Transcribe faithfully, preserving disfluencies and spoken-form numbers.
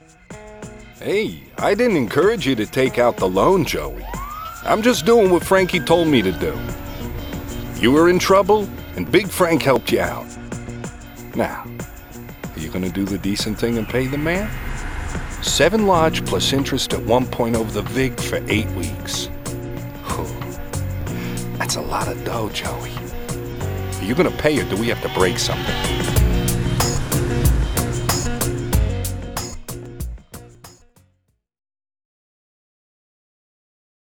Hey, I didn't encourage you to take out the loan, Joey. I'm just doing what Frankie told me to do. You were in trouble, and Big Frank helped you out. Now, are you gonna do the decent thing and pay the man? Seven lodge plus interest at one point over the vig for eight weeks. Whew. That's a lot of dough, Joey. Are you gonna pay or do we have to break something?